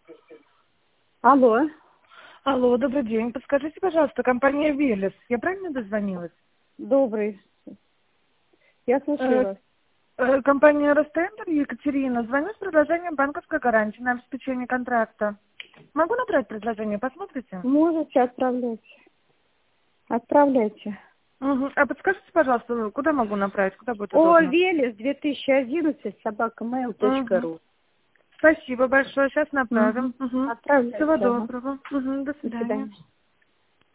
Алло. Алло, добрый день. Подскажите, пожалуйста, компания «Велес». Я правильно дозвонилась? Добрый. Я слушаю вас. Компания «Ростендер», Екатерина. Звоню с предложением банковской гарантии на обеспечение контракта. Могу набрать предложение? Посмотрите? Можете отправлять. Отправляйте. Угу. А подскажите, пожалуйста, куда могу направить? Куда будет О, удобно? Велес 2011 Угу. @mail.ru. Спасибо большое. Сейчас направим. Угу. Отправляйте. Всего Ага. доброго. Угу. До До свидания. свидания.